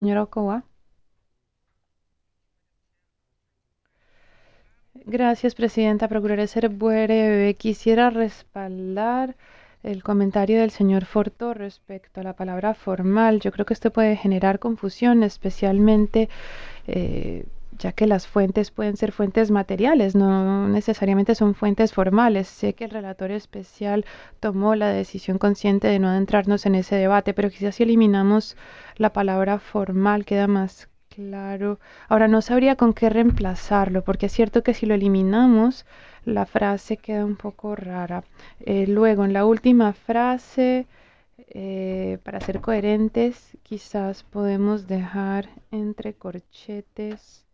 Señora Ocoa. Gracias, presidenta. Procuraré ser breve. Quisiera respaldar el comentario del señor Forto respecto a la palabra formal. Yo creo que esto puede generar confusión, especialmente eh, ya que las fuentes pueden ser fuentes materiales, no necesariamente son fuentes formales. Sé que el relator especial tomó la decisión consciente de no adentrarnos en ese debate, pero quizás si eliminamos la palabra formal queda más claro. Ahora no sabría con qué reemplazarlo, porque es cierto que si lo eliminamos, la frase queda un poco rara. Luego, en la última frase, para ser coherentes, quizás podemos dejar entre corchetes